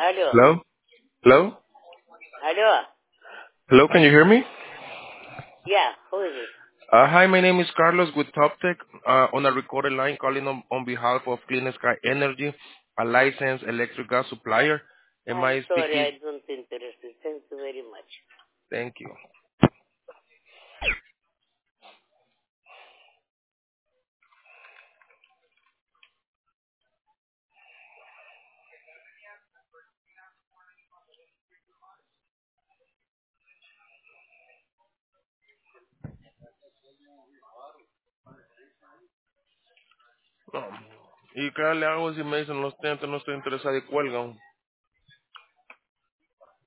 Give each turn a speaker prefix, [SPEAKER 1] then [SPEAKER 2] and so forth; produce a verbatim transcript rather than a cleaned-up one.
[SPEAKER 1] Aló,
[SPEAKER 2] Hello? Hello?
[SPEAKER 1] aló.
[SPEAKER 2] Hello, can you hear me?
[SPEAKER 1] Yeah, who is it?
[SPEAKER 2] Uh, hi, my name is Carlos with TopTech uh, on a recorded line calling on, on behalf of Clean Sky Energy, a licensed electric gas supplier. Am
[SPEAKER 1] I'm
[SPEAKER 2] I
[SPEAKER 1] sorry,
[SPEAKER 2] speaking?
[SPEAKER 1] I don't interested. Thank you very much.
[SPEAKER 2] Thank you. No. ¿Y qué le hago si me dicen los clientes no estoy interesado y cuelgan?